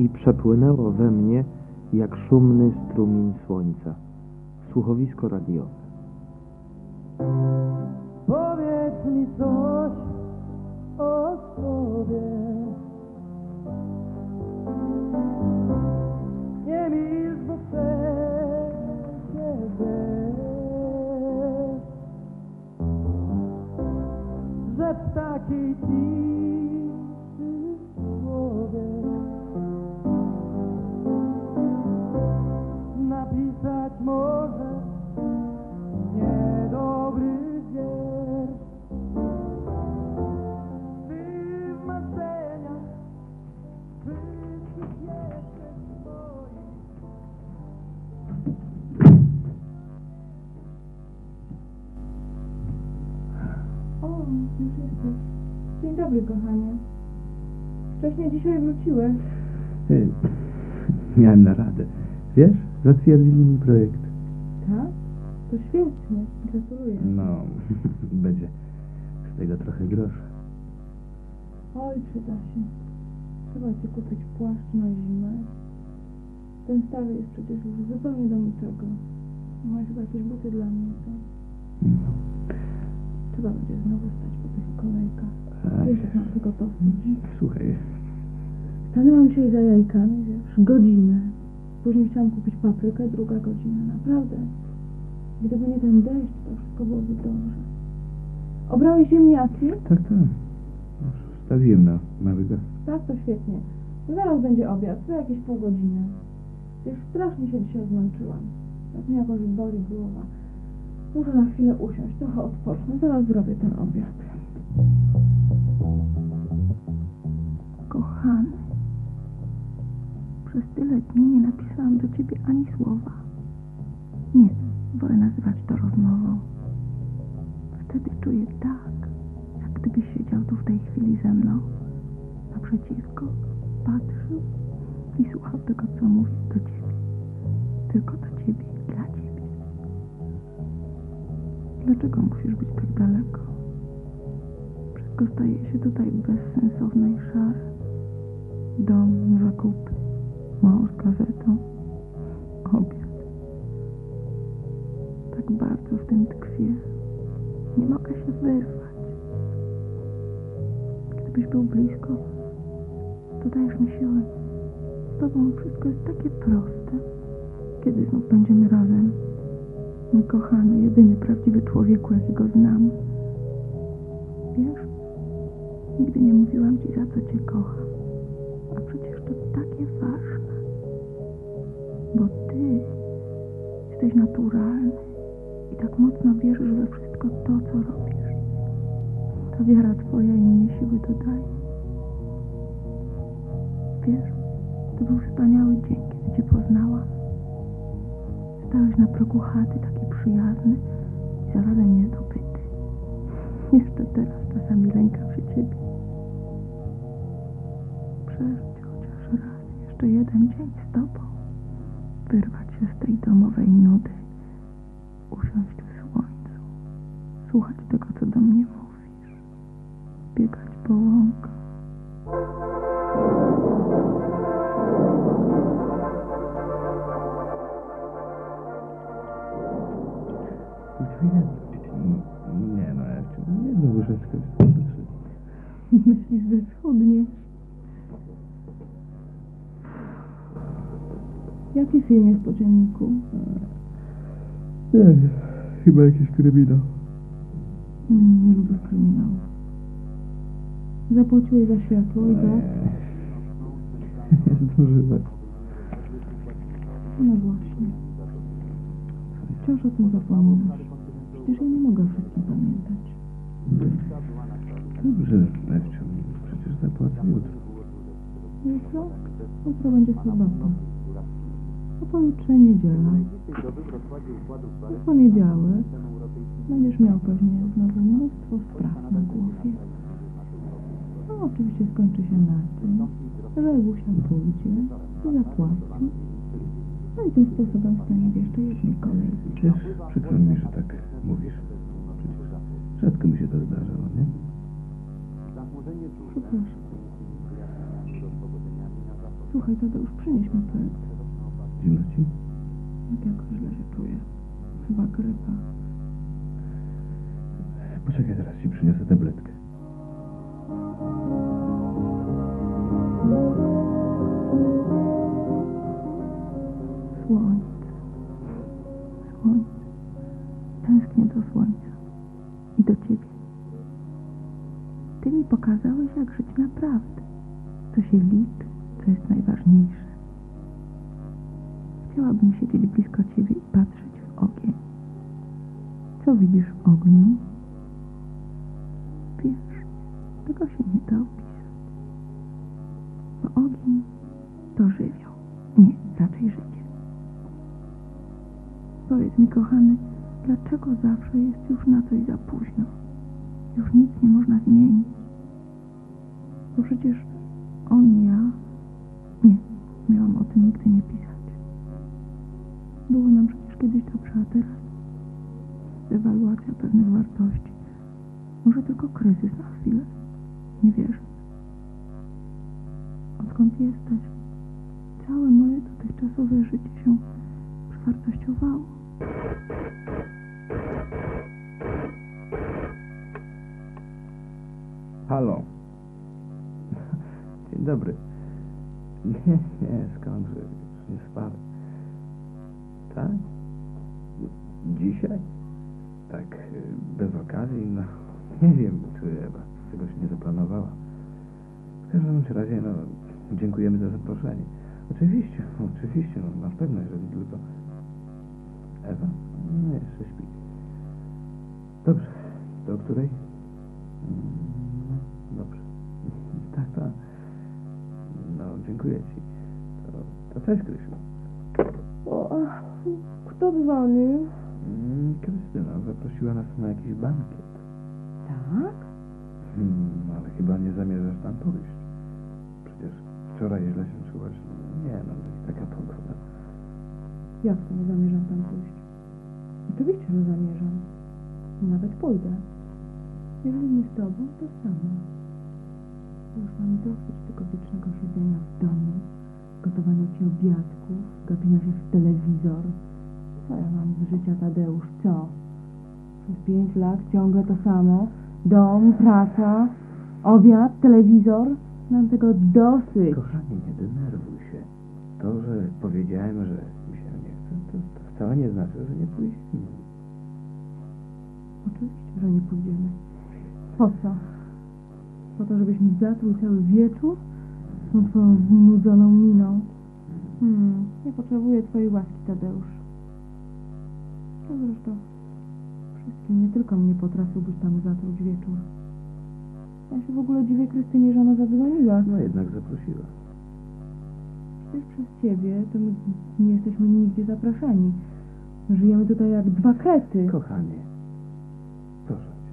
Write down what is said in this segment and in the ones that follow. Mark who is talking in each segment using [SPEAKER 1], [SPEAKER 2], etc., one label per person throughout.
[SPEAKER 1] i przepłynęło we mnie jak szumny strumień słońca. Słuchowisko radiowe.
[SPEAKER 2] Powiedz mi coś o sobie. Nie milcz, bo chcę ciebie, że w takiej ciszy człowiek napisać może niedobry wiersz. Ty w marzeniach wszystkich jeszcze swoich.
[SPEAKER 3] O, już jesteś. Dzień dobry, kochanie. Wcześniej dzisiaj wróciłeś.
[SPEAKER 4] Miałem naradę. Wiesz, zatwierdzili mi projekt.
[SPEAKER 3] Tak? To świetnie. Gratuluję.
[SPEAKER 4] No, będzie z tego trochę grosza.
[SPEAKER 3] Oj, przyda się. Trzeba ci kupić płaszcz na zimę. Ten stary jest przecież już zupełnie do niczego. Masz chyba jakieś buty dla mnie, co?
[SPEAKER 4] No.
[SPEAKER 3] Trzeba będzie znowu stać po tych kolejkach.
[SPEAKER 4] A,
[SPEAKER 3] Wiesz, jak mam tego dosyć.
[SPEAKER 4] Słuchaj,
[SPEAKER 3] Stanęłam dzisiaj za jajkami, wiesz, godzinę. Później chciałam kupić paprykę, druga godzina. Naprawdę. Gdyby nie ten deszcz, to wszystko byłoby dobrze. Obrałeś ziemniaki?
[SPEAKER 4] tak. Już wstawiłem na mały gaz.
[SPEAKER 3] Tak, to świetnie. Zaraz będzie obiad, za jakieś pół godziny. Już strasznie się dzisiaj zmęczyłam. Tak mnie jakoś boli głowa. Muszę na chwilę usiąść, trochę odpocznę. Zaraz zrobię ten obiad.
[SPEAKER 5] Kochany, przez tyle dni nie napisałam do ciebie ani słowa. Nie, wolę nazywać to rozmową. Wtedy czuję tak, jak gdybyś siedział tu w tej chwili ze mną, naprzeciwko, patrzył i słuchał tego, co mówię do ciebie. Tylko do ciebie i dla ciebie. Dlaczego musisz być tak daleko? Wszystko staje się tutaj bezsensowne i szare. Dom, zakupy, mąż z gazetą, obiad. Tak bardzo w tym tkwię. Nie mogę się wyrwać. Gdybyś był blisko, to dajesz mi siłę. Z tobą wszystko jest takie proste. Kiedy znów będziemy razem? Mój kochany, jedyny prawdziwy człowieku, jakiego znam. Wiesz, nigdy nie mówiłam ci, za co cię kocham. A przecież to takie ważne. Bo ty jesteś naturalny i tak mocno wierzysz we wszystko to, co robisz. Ta wiara twoja i mnie siły dodaje. Wiesz, to był wspaniały dzień, kiedy cię poznałam. Stałeś na progu chaty, taki przyjazny i zarazem niezdobyty. Jeszcze teraz czasami lękam się ciebie. Przeżyć chociaż raz jeszcze jeden dzień z tobą. Wyrwać się z tej domowej nudy. Usiąść w słońcu. Słuchać tego, co do mnie mówisz. Biegać po łąkach.
[SPEAKER 4] Nie no, ja chciałbym jedną łyżeczkę wystarczy.
[SPEAKER 5] Myślisz, że schudnie?
[SPEAKER 3] Jaki film jest po dzienniku?
[SPEAKER 4] Nie wiem, chyba jakiś kryminał.
[SPEAKER 3] Nie lubię kryminałów. Zapłaciłeś za światło i gaz?
[SPEAKER 4] Nie zdążyłem.
[SPEAKER 3] No właśnie. Wciąż o tym zapominasz. Przecież ja nie mogę wszystkim pamiętać.
[SPEAKER 4] Dobrze, Ewciu, przecież zapłacę jutro.
[SPEAKER 3] Jutro? Jutro będzie sobota. A pojutrze niedziela. W poniedziałek będziesz miał pewnie znowu mnóstwo spraw na głowie. No oczywiście skończy się na tym, że Ewusia pójdzie i zapłaci. No i tym sposobem stanie w jeszcze jednej kolejce.
[SPEAKER 4] Przecież przykro mi, że tak mówisz. Przecież rzadko mi się to zdarzało, nie?
[SPEAKER 3] Przepraszam. Słuchaj, Tadeusz, przynieś mi pryk.
[SPEAKER 4] Zimno ci?
[SPEAKER 3] Jak jakoś źle się czuję. Chyba grypa.
[SPEAKER 4] Poczekaj, zaraz ci przyniosę tabletkę.
[SPEAKER 5] Słońce. Słońce. Tęsknię do słońca. I do ciebie. Ty mi pokazałeś, jak żyć naprawdę. Co się liczy, co jest najważniejsze. Chciałabym siedzieć blisko ciebie i patrzeć w ogień. Co widzisz w ogniu? Wiesz, tego się nie da opisać. Bo ogień to żywioł. Nie, raczej życie. Powiedz mi, kochany, dlaczego zawsze jest już na coś za późno? Już nic nie można zmienić. Bo przecież on i ja... Nie, miałam o tym nigdy nie pisać. Było nam przecież kiedyś dobrze, a teraz dewaluacja pewnych wartości. Może tylko kryzys na chwilę. Nie wierzę. Odkąd jesteś, całe moje dotychczasowe życie się przewartościowało.
[SPEAKER 4] Halo. Dzień dobry. Nie, skądże, już nie spałem. Tak? Dzisiaj? Tak, bez okazji, no, nie wiem, czy Ewa czegoś nie zaplanowała. W każdym razie, no, dziękujemy za zaproszenie. Oczywiście, no, na pewno, jeżeli tylko... Ewa? No, jeszcze śpi. Dobrze, do której? Dobrze. Tak. No, dziękuję ci. To cześć, Krysiu.
[SPEAKER 3] O, kto dzwonił?
[SPEAKER 4] Krystyna zaprosiła nas na jakiś bankiet.
[SPEAKER 3] Tak?
[SPEAKER 4] Ale chyba nie zamierzasz tam pójść. Przecież wczoraj źle się czułaś. Nie, no, taka pogoda.
[SPEAKER 3] Jak to nie zamierzam tam pójść? Oczywiście, że zamierzam. Nawet pójdę. Jeżeli nie z tobą, to sama. Już mam dosyć tego wiecznego siedzenia w domu, gotowania ci obiadków, gapienia się w telewizor. Co ja mam z życia, Tadeusz, co? Przez 5 lat ciągle to samo. Dom, praca, obiad, telewizor. Mam tego dosyć.
[SPEAKER 4] Kochanie, nie denerwuj się. To, że powiedziałem, że mi się nie chce, to wcale nie znaczy, że nie pójdziemy.
[SPEAKER 3] Oczywiście, że nie pójdziemy. Po co? Po to, żebyś mi zatruł cały wieczór? Z tą twoją znudzoną miną. Nie potrzebuję twojej łaski, Tadeusz. A zresztą wszystkim, nie tylko mnie potrafiłbyś tam zatruć wieczór. Ja się w ogóle dziwię Krystynie, że ona zadzwoniła.
[SPEAKER 4] No jednak zaprosiła.
[SPEAKER 3] Przecież przez ciebie to my nie jesteśmy nigdzie zapraszani. Żyjemy tutaj jak dwa krety.
[SPEAKER 4] Kochanie, proszę cię.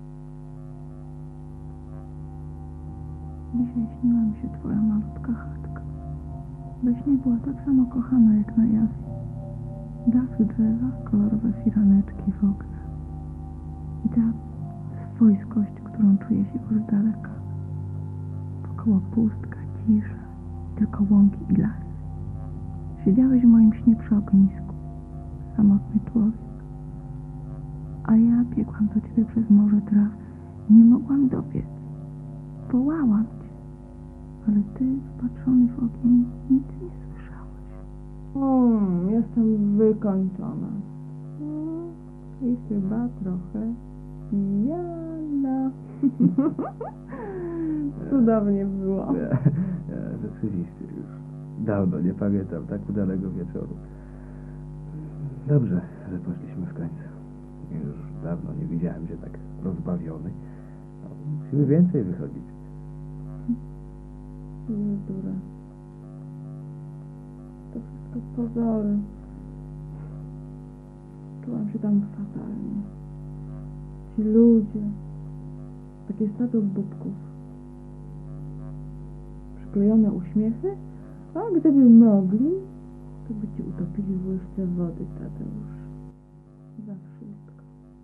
[SPEAKER 5] Dzisiaj śniła mi się twoja malutka chatka. We śnie była tak samo kochana jak na jawie. Dachy drzewa, kolorowe firaneczki w oknach. I ta swojskość, którą czuję się już z daleka. Wokoło pustka, cisza, tylko łąki i lasy. Siedziałeś w moim śnie przy ognisku, samotny człowiek. A ja biegłam do ciebie przez morze traw i nie mogłam dobiec. Wołałam cię, ale ty, wpatrzony w ogień, nic nie słyszałeś.
[SPEAKER 3] Jestem wykończona. I chyba trochę pijana. Cudownie było.
[SPEAKER 4] Rzeczywiście już dawno nie pamiętam tak udanego wieczoru. Dobrze, że poszliśmy w końcu. Już dawno nie widziałem się tak rozbawiony. No, musimy więcej wychodzić.
[SPEAKER 3] Bzdura. To wszystko pozory. Czułam się tam fatalnie. Ci ludzie. Takie stado bubków. Przyklejone uśmiechy. A gdyby mogli, to by ci utopili w łyżce wody, Tadeusz. Za wszystko.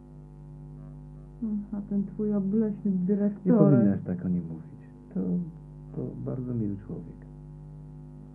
[SPEAKER 3] A ten twój obleśny dyrektor.
[SPEAKER 4] Nie powinnaś tak o nim mówić. To bardzo miły człowiek.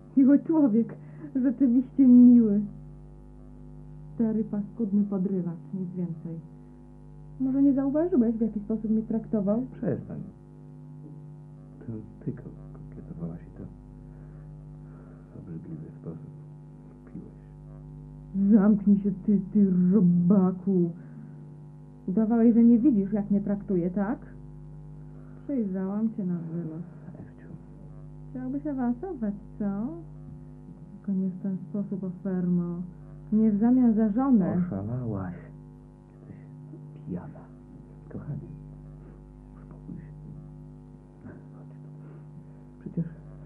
[SPEAKER 3] Miły człowiek, rzeczywiście miły. Stary, paskudny podrywacz, nic więcej. Może nie zauważyłeś, w jaki sposób mnie traktował?
[SPEAKER 4] Przestań. To ty kokietowałaś i to w obrzydliwy sposób piłeś.
[SPEAKER 3] Zamknij się, ty robaku. Udawałeś, że nie widzisz, jak mnie traktuje, tak? Przyjrzałam cię na wylos.
[SPEAKER 4] Ewciu,
[SPEAKER 3] Chciałbyś awansować, co? Tylko nie w ten sposób, ofermo. Nie w zamian za żonę.
[SPEAKER 4] oszalałaś. Jesteś pijana. Kochanie, uspokój się. Chodź tu. Przecież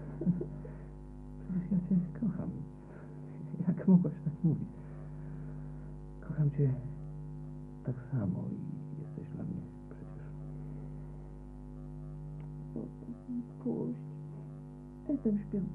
[SPEAKER 4] ja cię kocham. Jak mogłaś tak mówić? Kocham cię tak samo i jesteś dla mnie przecież.
[SPEAKER 3] Puść. Jestem śpiąca.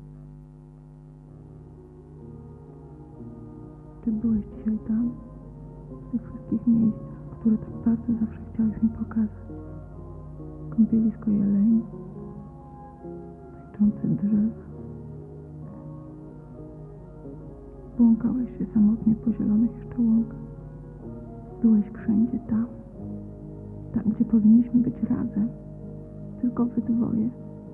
[SPEAKER 5] Czy byłeś dzisiaj tam? W tych wszystkich miejscach, które tak bardzo zawsze chciałeś mi pokazać. Kąpielisko jeleni, tańczące drzewa. Błąkałeś się samotnie po zielonych jeszcze łąkach. Byłeś wszędzie tam. Tam, gdzie powinniśmy być razem. Tylko wy dwoje.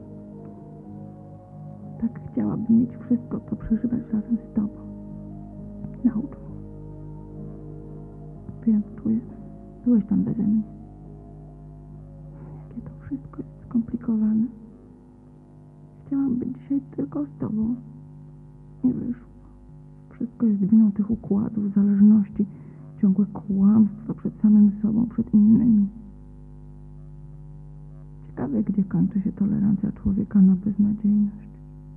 [SPEAKER 5] Tak chciałabym mieć wszystko, co przeżywać razem z tobą. Naucz mnie. Wiem, czuję. Byłeś tam beze mnie. Jakie to wszystko jest skomplikowane. Chciałam być dzisiaj tylko z tobą. Nie wyszło. Wszystko jest winą tych układów, zależności, ciągłe kłamstwo przed samym sobą, przed innymi. Ciekawe, gdzie kończy się tolerancja człowieka na beznadziejność.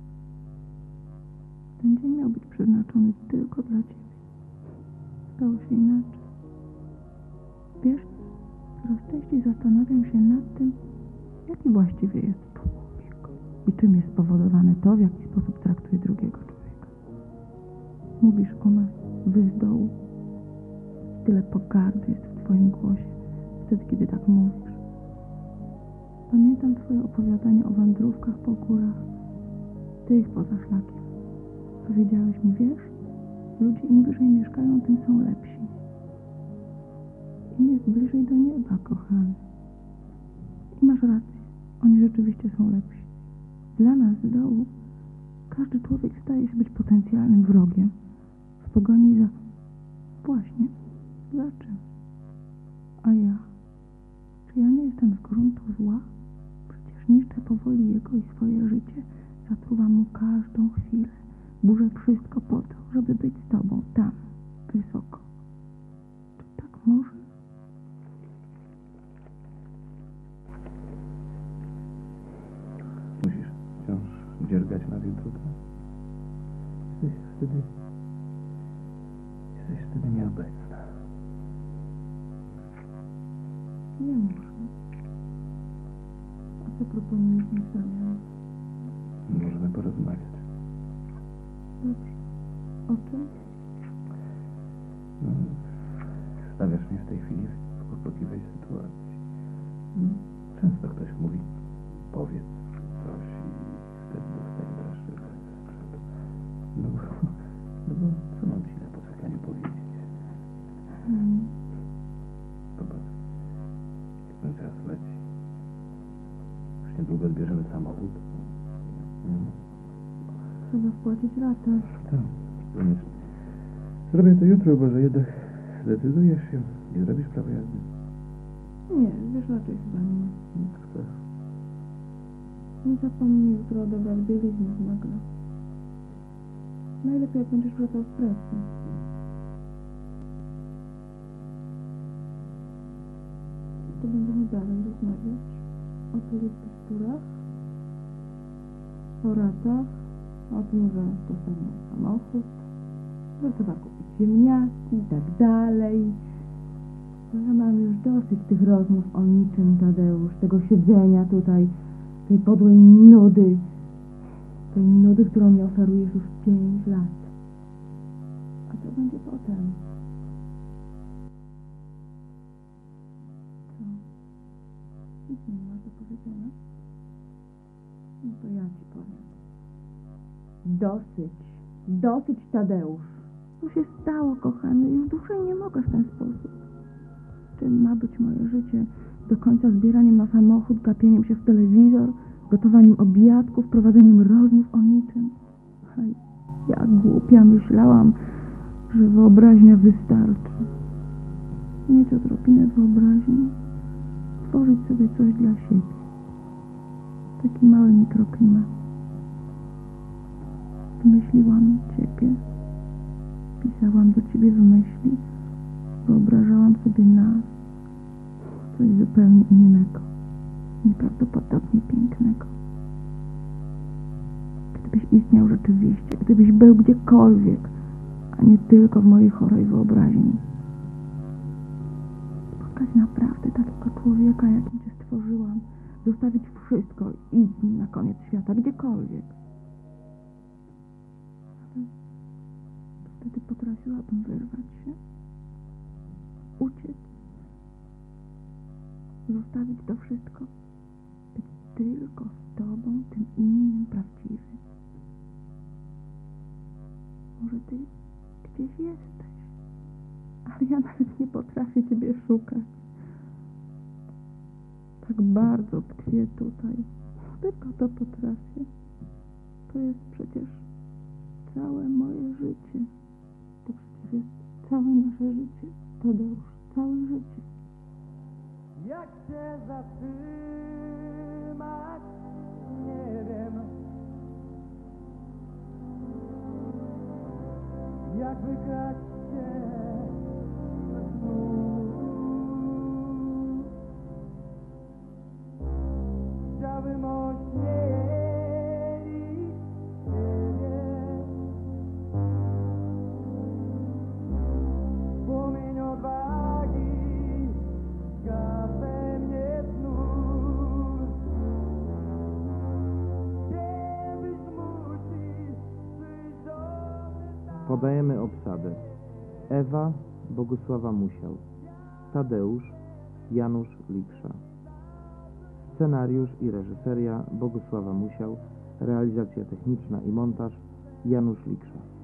[SPEAKER 5] Ten dzień miał być przeznaczony tylko dla ciebie. Stało się inaczej. Wiesz, coraz częściej zastanawiam się nad tym, jaki właściwie jest człowiek i czym jest spowodowane to, w jaki sposób traktuje drugiego człowieka. Mówisz o nas, wy z dołu. Tyle pogardy jest w twoim głosie, wtedy, kiedy tak mówisz. Pamiętam twoje opowiadanie o wędrówkach po górach, tych poza szlakiem. Powiedziałeś mi, wiesz, ludzie im wyżej mieszkają, tym są lepsi. Im jest bliżej do nieba, kochany. I masz rację, oni rzeczywiście są lepsi. Dla nas z dołu każdy człowiek staje się być potencjalnym wrogiem w pogoni za... Właśnie, za czym? A ja? Czy ja nie jestem z gruntu zła? Przecież niszczę powoli jego i swoje życie, zatruwam mu każdą chwilę. Burzę wszystko po to, żeby być z tobą tam, wysoko. Czy tak może?
[SPEAKER 4] Musisz wciąż dziergać nad jutro. Jesteś wtedy nieobecna.
[SPEAKER 3] Nie muszę. A co proponujesz mi w zamian?
[SPEAKER 4] Możemy porozmawiać.
[SPEAKER 3] Dobrze. O czym?
[SPEAKER 4] No, stawiasz mnie w tej chwili w kłopotliwej sytuacji. Często ktoś mówi, powiedz coś i wtedy dostaje dreszczy. No bo co mam ci na poczekaniu powiedzieć? Popatrz, jak ten czas leci. Już niedługo odbierzemy samochód.
[SPEAKER 3] Trzeba wpłacić ratę.
[SPEAKER 4] Tak, koniecznie. Zrobię to jutro, bo że jednak zdecydujesz się, nie zrobisz prawa jazdy.
[SPEAKER 3] Nie, wiesz, raczej chyba nie.
[SPEAKER 4] Jak chcesz.
[SPEAKER 3] Nie zapomnij jutro odebrać bieliznę z nagle. Najlepiej, jak będziesz wracał z pracy. To będziemy dalej rozmawiać o tych bzdurach, o ratach, o tym, że dostaniemy samochód, że trzeba kupić ziemniaki i tak dalej. No ja mam już dosyć tych rozmów o niczym, Tadeusz, tego siedzenia tutaj, tej podłej nudy, którą mi oferujesz już 5 lat. A co będzie potem? Co? Nic mi nie masz do powiedzenia? No to ja ci powiem. Dosyć. Dosyć, Tadeusz.
[SPEAKER 5] Co się stało, kochany? Już dłużej nie mogę w ten sposób. Czym ma być moje życie? Do końca zbieraniem na samochód, gapieniem się w telewizor, gotowaniem obiadków, prowadzeniem rozmów o niczym. Hej, ja głupia myślałam, że wyobraźnia wystarczy. Mieć odrobinę wyobraźni, tworzyć sobie coś dla siebie. Taki mały mikroklimat. Wymyśliłam Ciebie. Pisałam do Ciebie w myśli. Wyobrażałam sobie nas. Coś zupełnie innego. Nieprawdopodobnie pięknego. Gdybyś istniał rzeczywiście, gdybyś był gdziekolwiek, a nie tylko w mojej chorej wyobraźni. Spotkać naprawdę takiego człowieka, jakim Cię stworzyłam. Zostawić wszystko i iść z nim na koniec świata, gdziekolwiek. Ale wtedy potrafiłabym wyrwać się, uciec, zostawić to wszystko, być tylko z Tobą, tym innym, prawdziwym. Może Ty gdzieś jesteś, ale ja nawet nie potrafię Ciebie szukać. Tak bardzo tkwię tutaj, tylko to potrafię. To jest przecież całe moje życie. To przecież jest całe nasze życie, Tadeusz, całe życie.
[SPEAKER 2] Jak się zatrzymać, nie wiem. Jak wykraść się ze snu. Chciałbym ośmielić Ciebie. Płomień odwagi zgasę mnie znów. Kiedy zmusi przyjść do mnie tak.
[SPEAKER 1] Podajemy obsadę. Ewa Bogusława Musiał. Tadeusz Janusz Liksza. Scenariusz i reżyseria Bogusława Musiał. Realizacja techniczna i montaż Janusz Liksza.